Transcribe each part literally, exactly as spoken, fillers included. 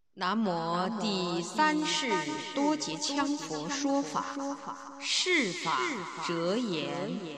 南无第三世多杰羌佛说法，释法折言。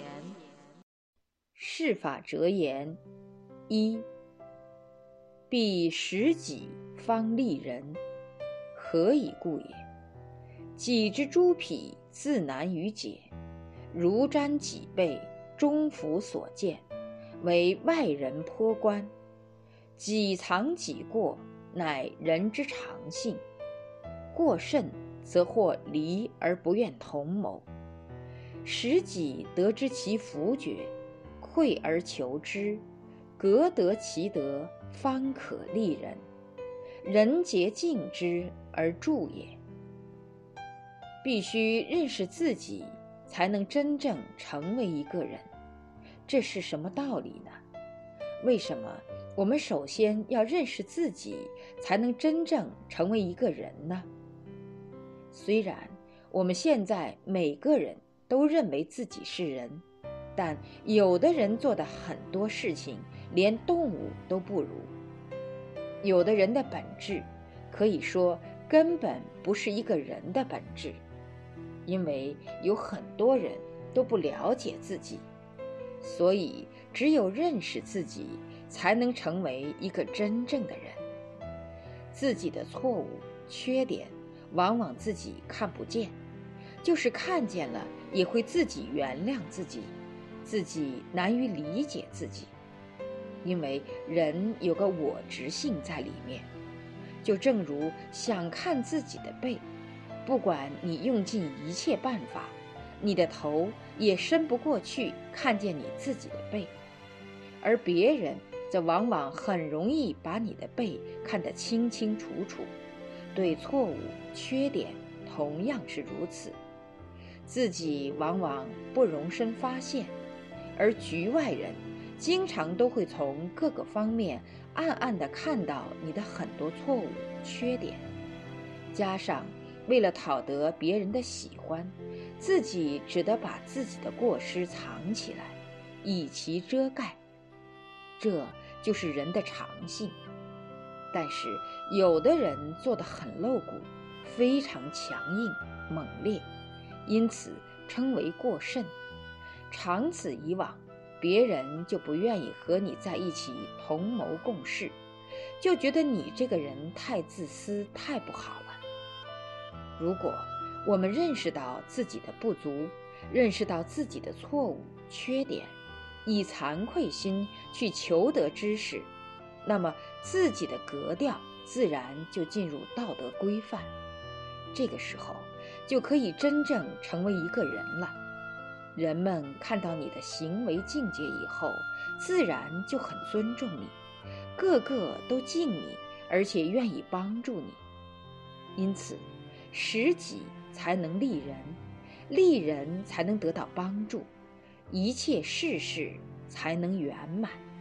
释法折言一，必识己方利人，何以故也？己之诸癖自难于解，如瞻己背，终服所见，为外人颇观。己藏己过，乃人之常性。过甚，则或离而不愿同谋。使己得知其福绝，愧而求之，革得其德，方可利人。人皆敬之而助也。必须认识自己，才能真正成为一个人。这是什么道理呢？为什么我们首先要认识自己，才能真正成为一个人呢？虽然我们现在每个人都认为自己是人，但有的人做的很多事情连动物都不如。有的人的本质可以说根本不是一个人的本质，因为有很多人都不了解自己，所以只有认识自己，才能成为一个真正的人。自己的错误、缺点，往往自己看不见，就是看见了，也会自己原谅自己，自己难于理解自己。因为人有个我执性在里面，就正如想看自己的背，不管你用尽一切办法，你的头也伸不过去看见你自己的背，而别人则往往很容易把你的背看得清清楚楚，对错误、缺点同样是如此。自己往往不容身发现，而局外人经常都会从各个方面暗暗地看到你的很多错误、缺点。加上为了讨得别人的喜欢，自己只得把自己的过失藏起来，以其遮盖。这就是人的常性。但是有的人做得很露骨，非常强硬、猛烈，因此称为过甚。长此以往，别人就不愿意和你在一起同谋共事，就觉得你这个人太自私、太不好了。如果我们认识到自己的不足，认识到自己的错误、缺点，以惭愧心去求得知识，那么自己的格调自然就进入道德规范。这个时候就可以真正成为一个人了。人们看到你的行为境界以后，自然就很尊重你，个个都敬你，而且愿意帮助你。因此识己才能利人，利人才能得到帮助，一切事事才能圆满。